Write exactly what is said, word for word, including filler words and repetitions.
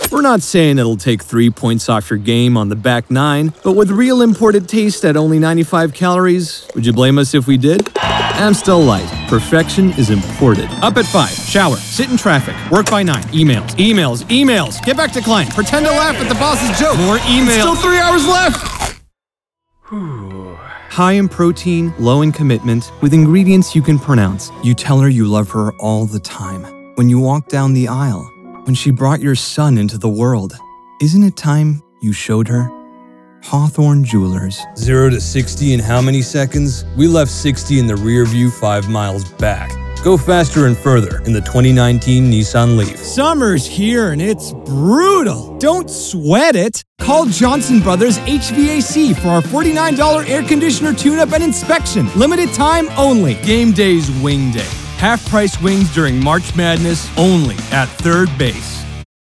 We're not saying it'll take three points off your game on the back nine, but with real imported taste at only ninety-five calories, would you blame us if we did? Amstel Light. Perfection is imported. Up at five. Shower. Sit in traffic. Work by nine. Emails. Emails. Emails. Get back to client. Pretend to laugh at the boss's joke. More emails. Still three hours left. High in protein, low in commitment, with ingredients you can pronounce. You tell her you love her all the time. When you walk down the aisle. When she brought your son into the world. Isn't it time you showed her? Hawthorne Jewelers. Zero to sixty in how many seconds? We left sixty in the rear view five miles back. Go faster and further in the twenty nineteen Nissan Leaf. Summer's here and it's brutal. Don't sweat it. Call Johnson Brothers H V A C for our forty-nine dollars air conditioner tune-up and inspection. Limited time only. Game day's wing day. Half-price wings during March Madness only at Third Base.